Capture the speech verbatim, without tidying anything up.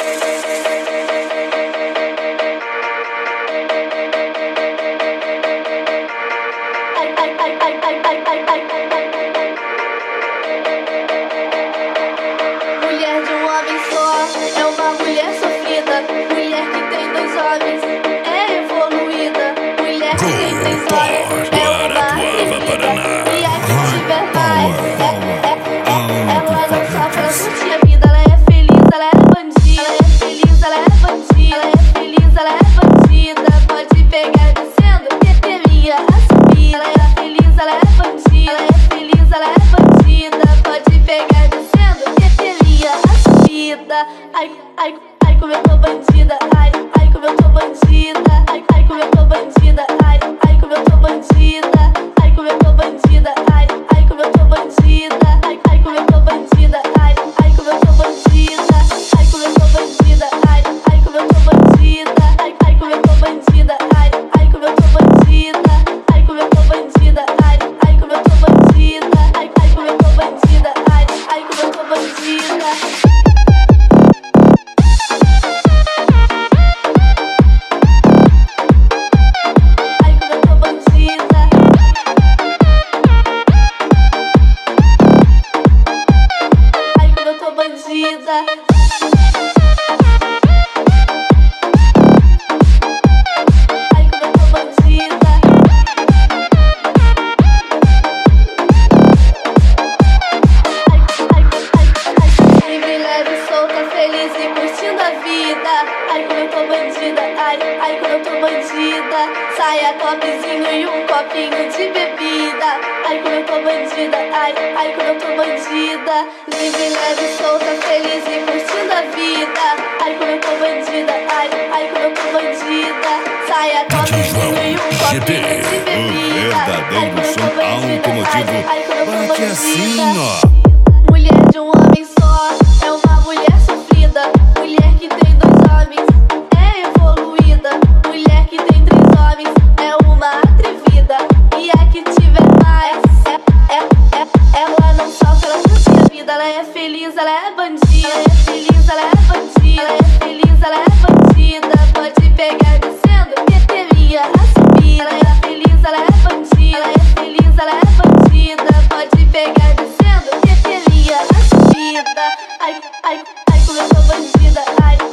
Mulher de um homem só é uma mulher sofrida. Mulher que tem dois homens é evoluída. Mulher que tem três homens é uma atrevida. E a que tiver mais é, é, é, ela não sofre, ela curte a vida. Ela é feliz, ela é bandida. Ela é feliz, ela é bandida. Ela é feliz, ela é bandida. Pode pegar descendo, que minha a subida. Ela é feliz, ela é bandida. Ela é feliz, ela é bandida. Pode pegar descendo, que minha a subida. Ai, ai, ai, como eu tô bandida. Ai, ai, como eu tô bandida. Ai, ai, como eu tô bandida. Ai, ai, como eu tô bandida. Ai, como eu tô bandida. Ai, ai, como eu tô bandida. Ai, ai, como eu tô bandida. Ai, ai, como eu tô bandida. Ai, como eu tô bandida. Ai, ai, como eu tô bandida. Ai, ai, como eu tô bandida. Ai, ai, como eu tô bandida. Ai, como eu tô bandida. Ai, ai, como eu tô bandida. Ai, ai, como eu tô bandida. Ai, ai, como eu tô bandida. Ai, como eu tô bandida. Saia, topzinho e um copinho de bebida. Ai, como eu tô bandida. Ai, ai, como eu tô bandida. Livre, leve, solta, feliz e curtindo a vida. Ai, como eu tô bandida. Ai, ai, como eu tô bandida. Saia, topzinho e um copinho de bebida. Ai, como eu tô bandida. Ai, ai, como eu tô bandida. Assim, ó. Mulher de um homem só é uma mulher sofrida. Mulher que tem dois homens é evoluída. Mulher que tem três homens é uma atrevida. E a que tiver mais é, é, é, ela não sofre, ela curte a vida. Ela é feliz, ela é bandida. Ela é feliz, ela é bandida. Ela é feliz, ela é bandida. Pode pegar descendo, que minha a subida. Ela é feliz, ela é bandida. Ela é feliz, ela é bandida. Pode pegar descendo, que minha a subida. Ai, ai, ai, como eu tô bandida. Ai,